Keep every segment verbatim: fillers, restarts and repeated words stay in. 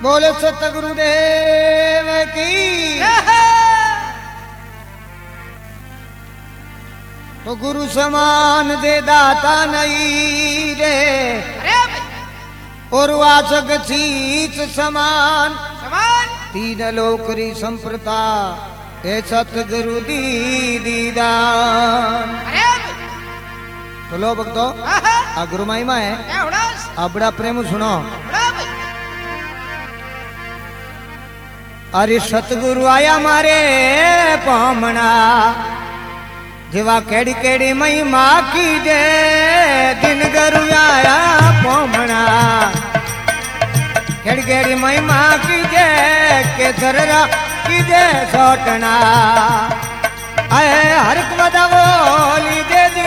बोले सतगुरुदेव की। तो गुरु समान दे दाता नहीं रे, और वाचक चीच समान समान तीन लोकरी संप्रता ए सतगुरु दी दीदान। तो लो भक्तो आ गुरु महिमा है, आ बड़ा प्रेम सुनो। अरे सतगुरु आया मारे पामना, जीवा केड़ी केड़ी महिमा की जे, दिन गुरु आया पामना, केड़ी केड़ी महिमा की जे, के सररा की जे सोटना, आए हर एक बदा बोली दे दी।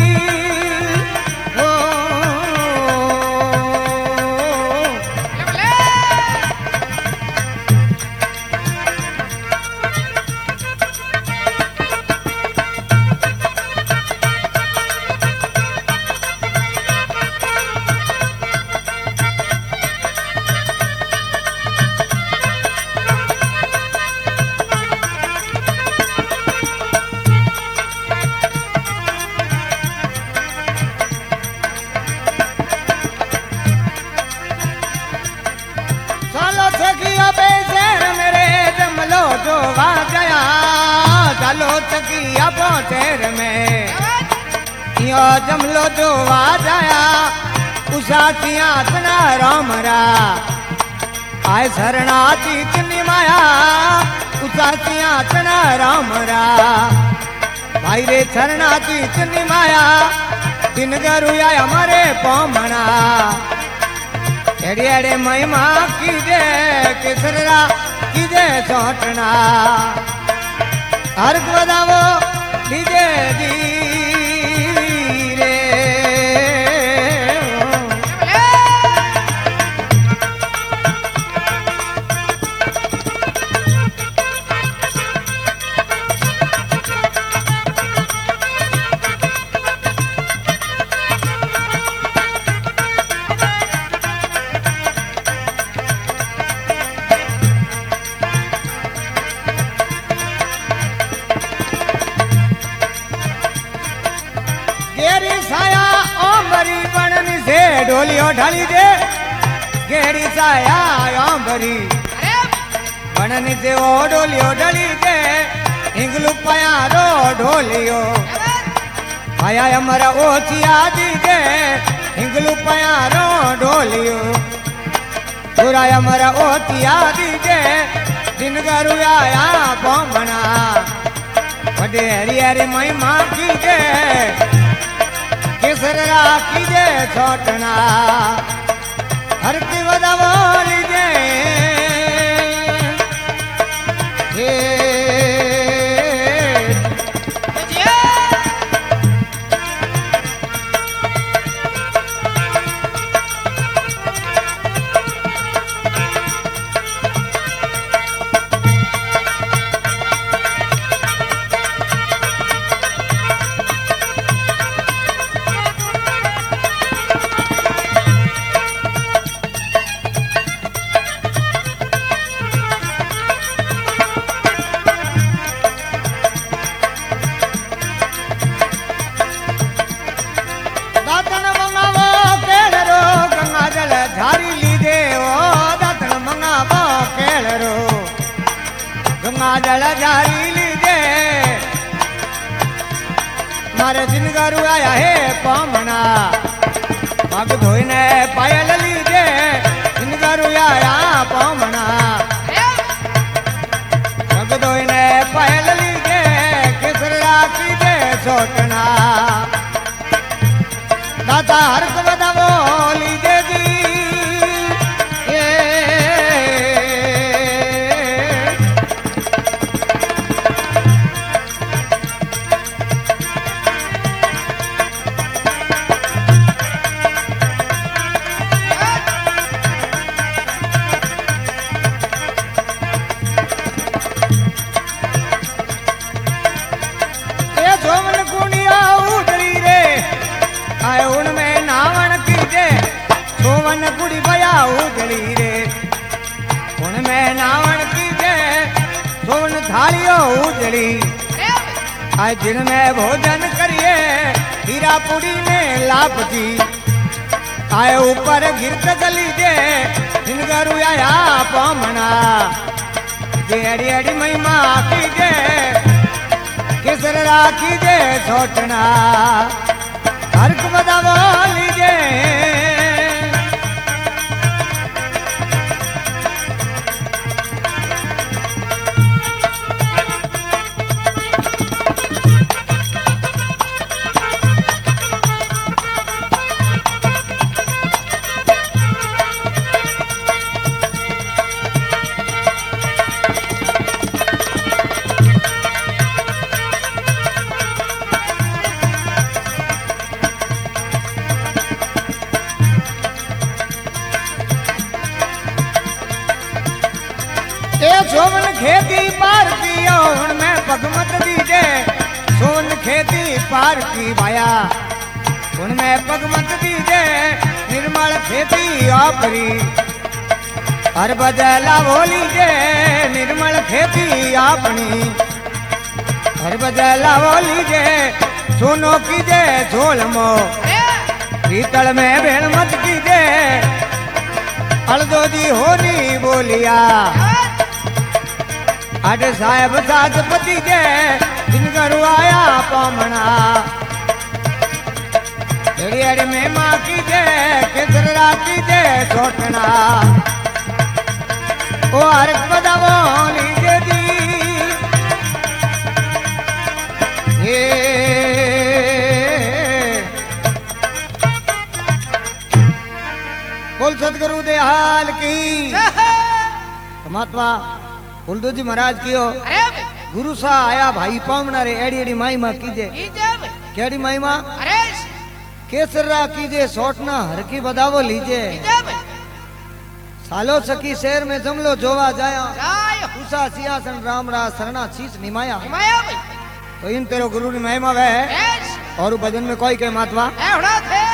चलो चकिया पोटेर में यो जमलो जो आ जाया, उषा सिया तना रामरा, आय शरणा चीचनी माया, उषा सिया तना रामरा, भाई रे शरणा चीचनी माया, दिन गुरु आया हमारे पोमना, एड़े एड़े महिमा कीजे, किसरा कीजे सोटना, हर बदावो लीजे दी रे। गेरी साया ओंबरी बननी से ढोलियो ढाली दे, गेरी साया ओंबरी बननी से ओ ढोलियो ढाली दे, हिंगलू पाया रो ढोलियो आया हमारा ओ चिया दी दे, हिंगलू पाया रो ढोलियो पूरा हमारा ओ चिया दी दे, दिन गुरु आया पोमना, बड़े हरी हरी महिमा की दे, किसरा कीजे छोटना, हर की वदा बोली जे हे। जल जारी लीजे मारे दिन गुरु आया है पामना, पग धोने पायल लीजे, दिन गुरु आया पामना, पग धोने पायल लीजे, किसरा कीजे सोटना, दाता हर को बदा बोली दे दी। में नावण कीजे सोन थालियो उजड़ी आय दिन में भोजन करिए हीरा पूरी में लाभ जी आए ऊपर गिरत गली जे दिन गरु आया पामना जे अड़ी अड़ी महिमा कीजे केसर राखी जे छोटना हरक बदावो लीजे सोन खेती पार की उनमें पगमत दीजे सोन खेती पार की भाया उनमें पगमत दीजे निर्मल खेती आपरी हर बदला बोली जे निर्मल खेती अपनी हर बदला बोली जे सोनो कीजे झोल मो पीतल में भेड़ मत कीजे हल्दो जी होनी बोलिया अड साहेब साथ पति के दिन गरु आया पामना अड़ी अड़ी में माँ की जे केसर राखी जे छोटना ओ हर बदावो लीजे दी ये बोल सतगुरु दे हाल की महात्मा फूलदो जी महाराज कियो गुरु सा आया भाई पामना रे एड़ी एड़ी माई माँ कीजे केड़ी माई माँ केसरा कीजे सोटना हर की बदावो लीजे सालो सकी शहर में जमलो जोवा जाया उषा सियासन राम रा सरना शीश निमाया तो इन तेरो गुरु ने महिमा वह और भजन में कोई के महात्मा